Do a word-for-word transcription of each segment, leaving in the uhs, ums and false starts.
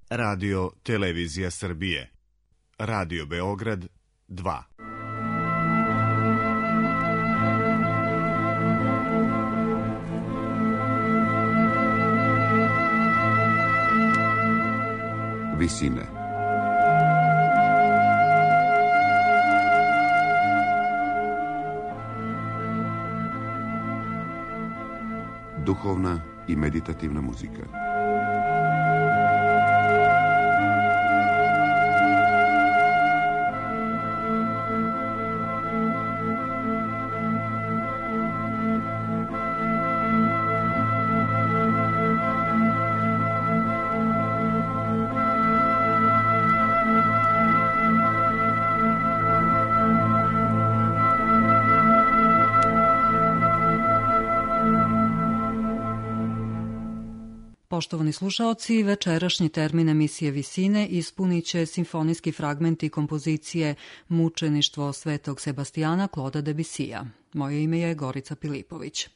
Radio Televizija Srbije. Radio Beograd dva. Visine. Duhovna i meditativna muzika. Poštovani slušaoci, večerašnji termin emisije Visine ispunit će simfonijski fragmenti kompozicije Mučeništvo Svetog Sebastijana Claude'a Debussija. Moje ime je Gorica Pilipović.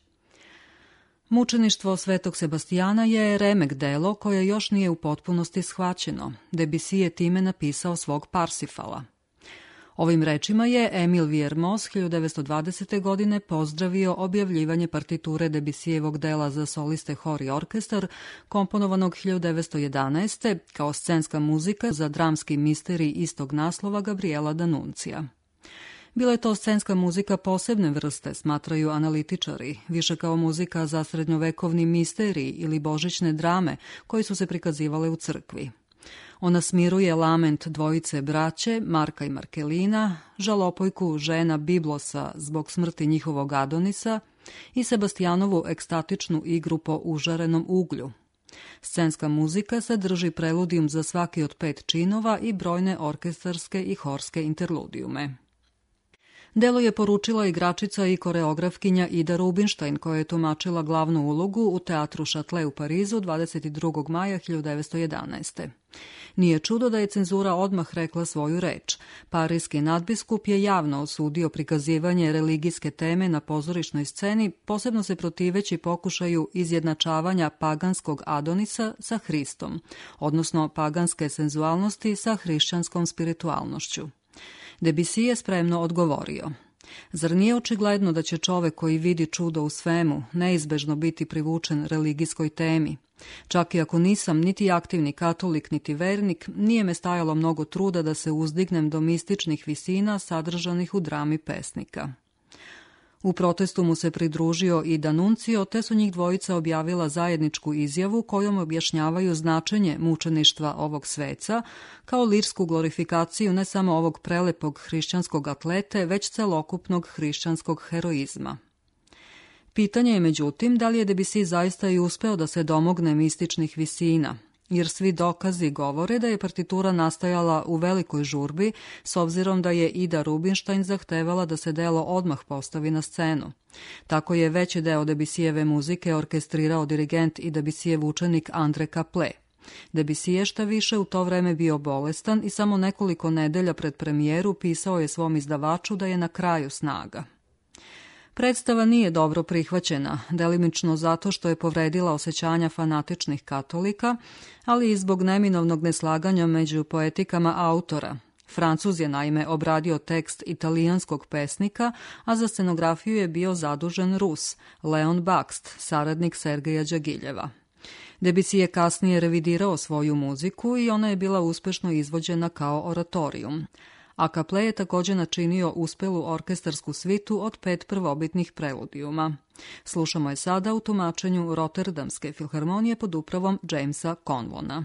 Mučeništvo Svetog Sebastijana je remek delo koje još nije u potpunosti shvaćeno. Debussy je time napisao svog Parsifala. Ovim rečima je Emil Viermos hiljadu devetsto dvadesete. godine pozdravio objavljivanje partiture Debussijevog dela za soliste, hor i orkestar, komponovanog hiljadu devetsto jedanaeste. kao scenska muzika za dramski misterij istog naslova Gabriela D'Annunzia. Bila je to scenska muzika posebne vrste, smatraju analitičari, više kao muzika za srednjovekovni misterij ili božićne drame koji su se prikazivale u crkvi. Ona smiruje lament dvojice braće, Marka i Markelina, žalopojku žena Biblosa zbog smrti njihovog Adonisa i Sebastijanovu ekstatičnu igru po užarenom uglju. Scenska muzika sadrži preludijum za svaki od pet činova i brojne orkestarske i horske interludijume. Delo je poručila igračica i koreografkinja Ida Rubinstein, koja je tumačila glavnu ulogu u teatru Châtelet u Parizu dvadeset drugog maja hiljadu devetsto jedanaeste. Nije čudo da je cenzura odmah rekla svoju reč. Parijski nadbiskup je javno osudio prikazivanje religijske teme na pozorišnoj sceni, posebno se protiveći pokušaju izjednačavanja paganskog Adonisa sa Hristom, odnosno paganske senzualnosti sa hrišćanskom spiritualnošću. Debussy je spremno odgovorio: zar nije očigledno da će čovek koji vidi čudo u svemu neizbežno biti privučen religijskoj temi? Čak i ako nisam niti aktivni katolik, niti vernik, nije me stajalo mnogo truda da se uzdignem do mističnih visina sadržanih u drami pesnika. U protestu mu se pridružio i D'Annunzio, te su njih dvojica objavila zajedničku izjavu kojom objašnjavaju značenje mučeništva ovog sveca kao lirsku glorifikaciju ne samo ovog prelepog hrišćanskog atlete, već celokupnog hrišćanskog heroizma. Pitanje je međutim da li je Debussy zaista i uspeo da se domogne mističnih visina, jer svi dokazi govore da je partitura nastajala u velikoj žurbi, s obzirom da je Ida Rubinstein zahtevala da se delo odmah postavi na scenu. Tako je veći deo Debussijeve muzike orkestrirao dirigent i Debussyjev učenik André Caplet. Debussy je šta više u to vreme bio bolestan i samo nekoliko nedelja pred premijeru pisao je svom izdavaču da je na kraju snaga. Predstava nije dobro prihvaćena, delimično zato što je povredila osjećanja fanatičnih katolika, ali i zbog neminovnog neslaganja među poetikama autora. Francuz je naime obradio tekst italijanskog pesnika, a za scenografiju je bio zadužen Rus, Leon Bakst, saradnik Sergeja Đagiljeva. Debussy je kasnije revidirao svoju muziku i ona je bila uspešno izvođena kao oratorijum. A Caplet je također načinio uspelu orkestarsku svitu od pet prvobitnih preludijuma. Slušamo je sada u tumačenju Rotterdamske filharmonije pod upravom Jamesa Conlona.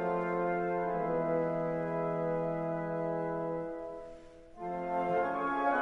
Thank you.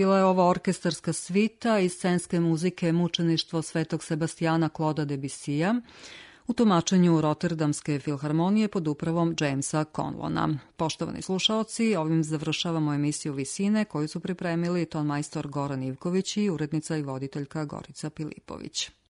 bila je ovo orkestarska svita iz scenske muzike Mučeništvo Svetog Sebastijana Clauda Debussija u tumačenju Rotterdamske filharmonije pod upravom Jamesa Conlona. Poštovani slušaoci, ovim završavamo emisiju Visine koju su pripremili tonmajstor Goran Ivković i urednica i voditeljka Gorica Pilipović.